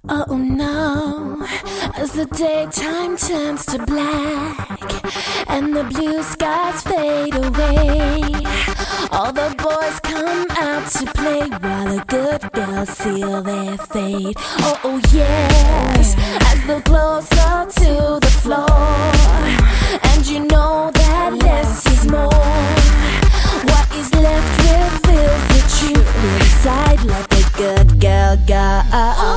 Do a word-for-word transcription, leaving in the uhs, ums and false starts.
Oh no, as the daytime turns to black and the blue skies fade away, all the boys come out to play while the good girls seal their fate. Oh, oh yes, as the clothes fall to the floor, and you know that less is more. What is left reveals the truth inside, let the good girl go.